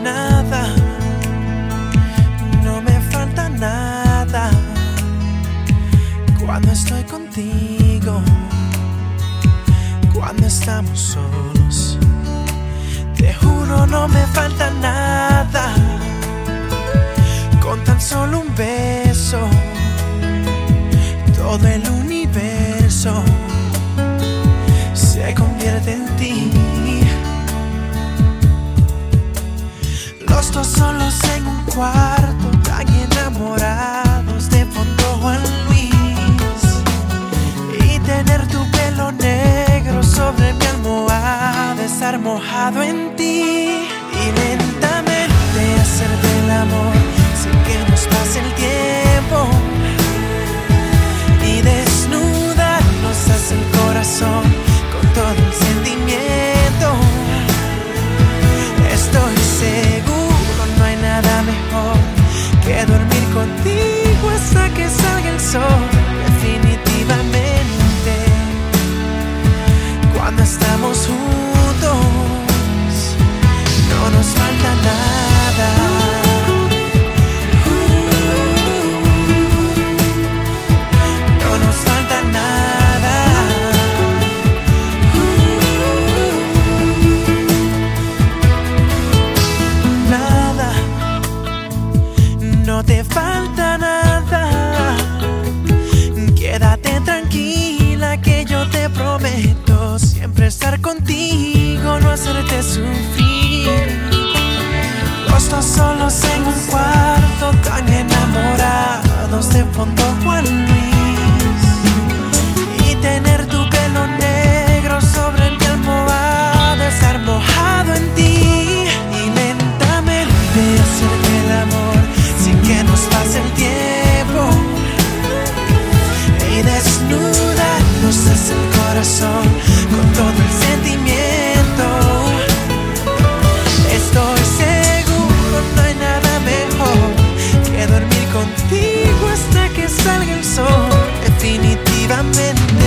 nada, no me falta nada cuando estoy contigo, cuando estamos solos. Te juro, no me falta nada, con tan solo un beso, todo el universo se convierte en ti. Los dos solos en un cuarto, tan enamorados de fondo Juan Luis, y tener tu pelo negro sobre mi almohada, estar mojado en ti y lentamente hacerte el amor sin que nos pase el tiempo, y desnudarnos hacia el corazón con todo el sentimiento. Estoy seguro, no hay nada mejor que dormir contigo hasta que salga el sol. Definitivamente, cuando estamos juntos, no nos falta nada. No nos falta nada. Nada, no te falta nada. Quédate tranquila que yo te prometo siempre estar contigo, no hacerte sufrir. Los dos solos en un cuarto, tan enamorados de fondo Juan Luis, y tener tu pelo negro sobre mi almohada, estar mojado en ti y lentamente hacerte el amor sin que nos pase el tiempo, y desnudarnos hacia el corazón con todo el sentimiento. Estoy seguro, no hay nada mejor que dormir contigo hasta que salga el sol. Definitivamente,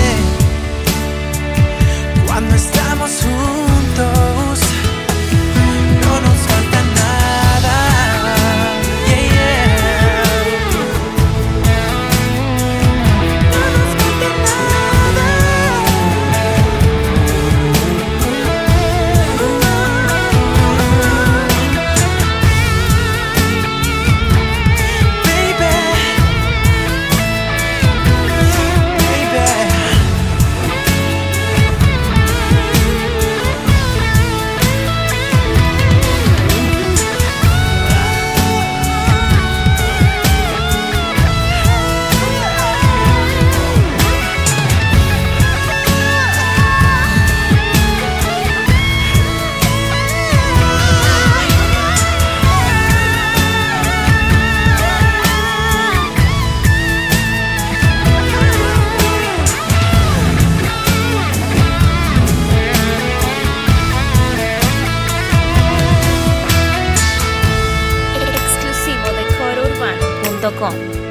cuando estamos juntos, no nos falta nada. Yeah, yeah. No nos falta nada. Baby, baby. Exclusivo de corourbano.com.